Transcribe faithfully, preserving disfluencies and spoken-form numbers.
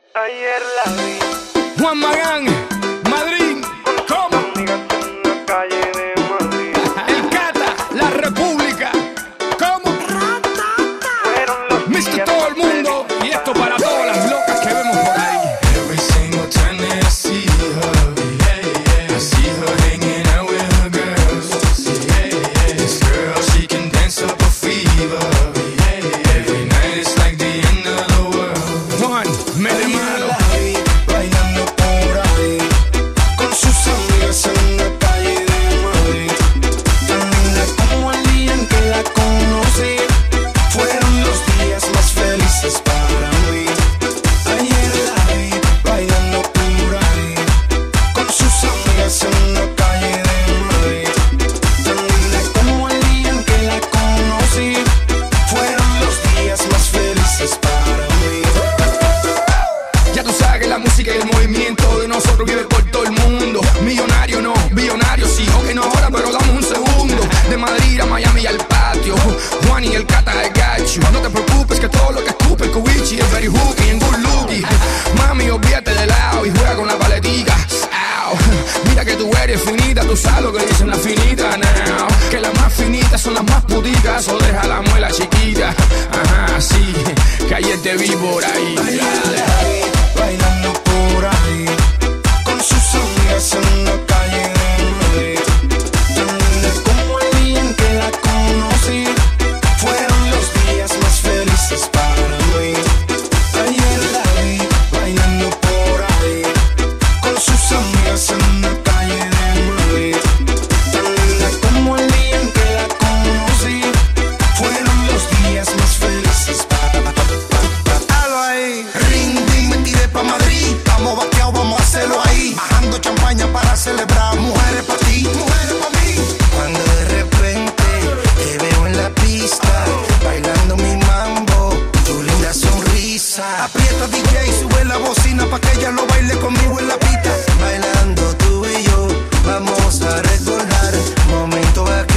Ayer la vi. Juan Magán, Madrid, ¿cómo? Amigas en la calle de Madrid. El Cata, la República, ¿cómo? Fueron los mister días Todo el más mundo, y esto para todas las locas que vemos por ahí. Every single time that I see her, I see her hanging out with her girls. This girl, she can dance up a fever. Every night it's like the end of the world. Juan, me de mano. Bailando por ahí, con sus amigas en la calle de Madrid. Tan linda como el día en que la conocí. Fueron los días más felices para mí. Ayer la vi bailando por ahí, con sus amigas en la calle de Madrid. Tan linda como el día en que la conocí. Fueron los días más felices para mí. Ya tú sabes que la música y el movimiento de nosotros vive por todo el mundo. Millonario no, billonario sí, ok no ahora, pero damos un segundo. De Madrid a Miami al patio, Juan y el Cata I got you. No te preocupes que todo lo que escupe el Kubichi es very hooky and good looky. Mami, olvídate de lado y juega con la paletica. Ow. Mira que tú eres finita, tú sabes lo que dicen las finitas now. Que las más finitas son las más puticas, o deja la muela chiquita. Ajá, sí, que ayer te vi por ahí. Bailando por ahí, con sus amigas en la calle de Madrid. Tan linda como el día en que la conocí. Fueron los días más felices para mí. Ayer la vi bailando por ahí, con sus amigas en la calle de Madrid. Tan linda como el día en que la conocí. Fueron los días más felices para mí. Halo ahí, ring ding, me tiré pa' Madrid. Estamos vaqueados, vamos a hacerlo ahí. Bajando champaña para celebrar. Mujeres pa' ti, mujeres pa' mí. Cuando de repente te veo en la pista, bailando mi mambo, tu linda sonrisa. Aprieta D J y sube la bocina pa' que ella lo baile conmigo en la pista. Bailando tú y yo, vamos a recordar momentos